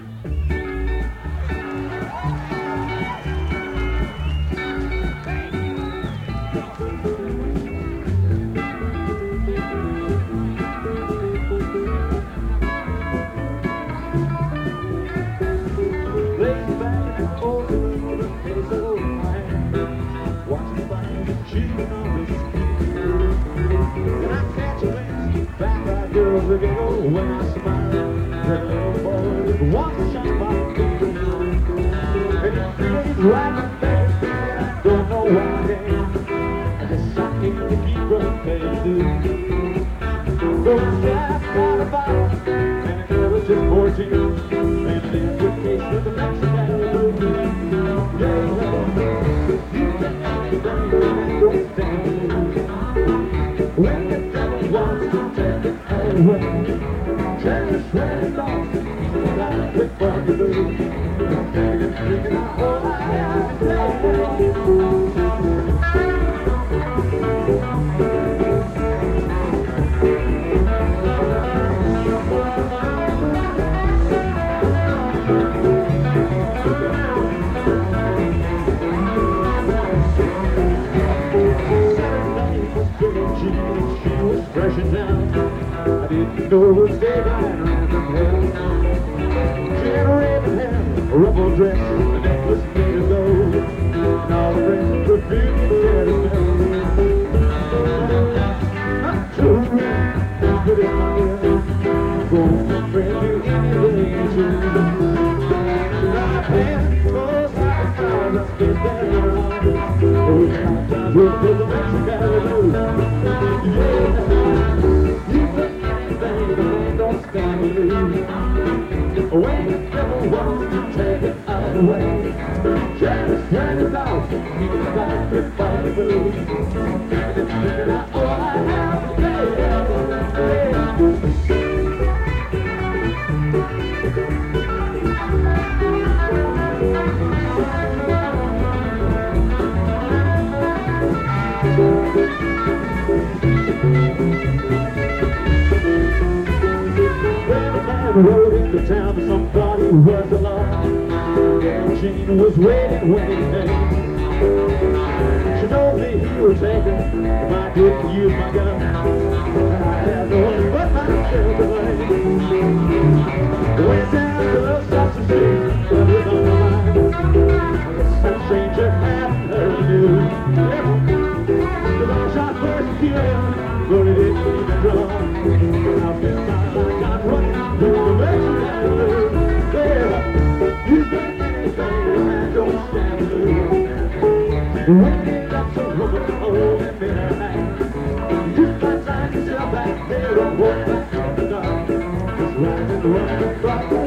When I smile, the little boy wants to shine my feet. And it feels like a baby, I don't know why. I guess I can't keep from fading. So I just got a bite, and a girl is just 14. And in the case of the Mexican blues, yeah, you can anything, don't stand. When the devil wants to take it away, just when it's off, like a for the blues. Taking all I have to say. She was fresh and down. I didn't know it was daylight around her head. She had a red hair, a ruffled dress, a necklace made of gold, and all the rest of perfume had a smell. I'm so red, as good as my girl, going from brand new anything to my pen, oh, sacrifice, I stood there around. Oh, sometimes we'll put the Mexican blues. When the devil wants to take it away, just turn it off, you got to fight the blues. And it's figured out all I have to say. Rode into town to somebody who was alone. And Jean was waiting when he came. She told me he would take her if I didn't use my gun. I had no one but myself to blame. Went down to the Sausage Street, that was on my mind. I guess some stranger hadn't heard the news. The bunch I first killed, but it didn't even draw. I've been like I'm running. You can anything and don't stand alone. When they got so rubber hole and bitter hand, you just find yourself back there and walk back in the dark. Just riding around the clock.